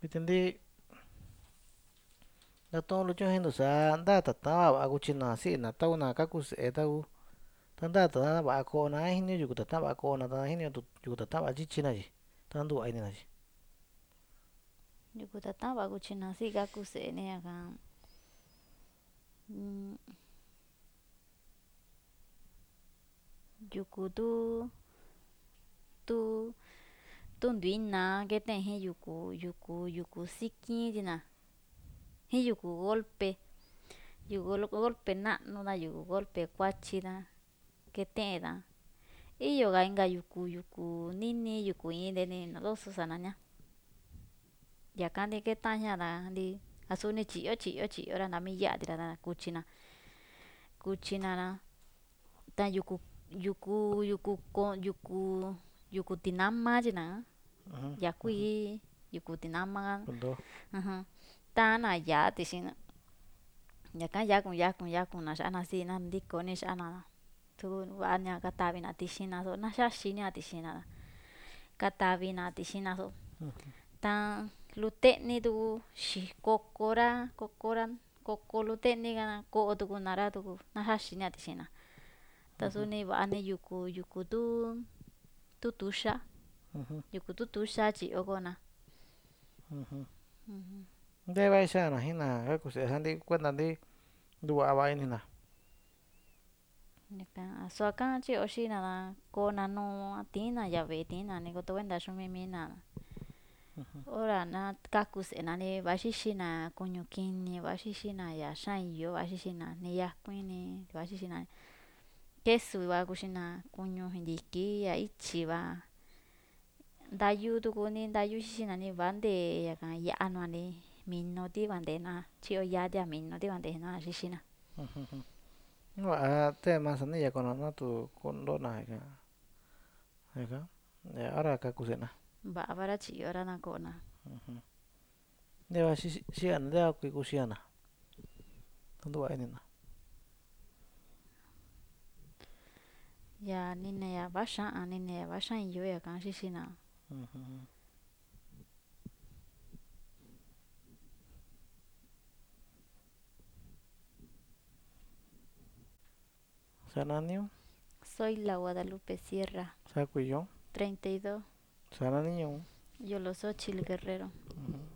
Vitendi daton lucho hendo sa anda tata ba kuchina si na tau na kaku se tau tanda ta ba ko na hinyo yuku tata ba ko na ta hinyo yuku tata ba chichina ji tandu ai ni na ji Yuku tata ba kuchina si kaku se ne ka yuku tu tu nduina kete jin yuku sikin china jin yuku golpe na'nu da yuku golpe kuachi da kete da iyo ka inka yuku nini yuku in nodoso sanaña yaka ni ketaña da ndi a suni chi'yo ra nami ya'atira da kuchina ra ta yuku tinama china ya kui yuku tinama kundo ta na ya'ati xina yaka yakun na xa'ana si na ntikoni xa'ana tu va'aña katavina tixina so na xaxinia tixina katavina tixina so ta lute'ni tuku koko lute'ni kana ko'o tukunara tuku na xaxinia tixina ta suni va'ani yuku tu tuxa yuku tu tuxa chi'yokona nde vai xana jina kaku se jandi kuenta ndi nduva'a va inina sua ka chi'yo xina kona nuu tina yavi tina ni koto kuenta xumimina hora na kaku s'ena ni vaxixina kuñu kini vaxixina ya xan iyo vaxixina niyakuin vaxixina kesu va kuxina kuñu hndiki ya ichi va ndayu tuku ni ndayu xixina ni vande yaka ya'a nua‑ni minu tiva nte'ena chi'yo yatia minu tiva nte'ena xixina va'a te manzanilla con natu kundona jika hora kaku se'ena va'a vara chi'yora na ko'ona nde va xi'ana nde va kui kuxiana nduva'a inina ya nine ya vaxa'an nine ya vaxan iyo yaka xixina sananiu Zoila Guadalupe Sierra sakuyo 32 sananiñu Yoloxochitl Guerrero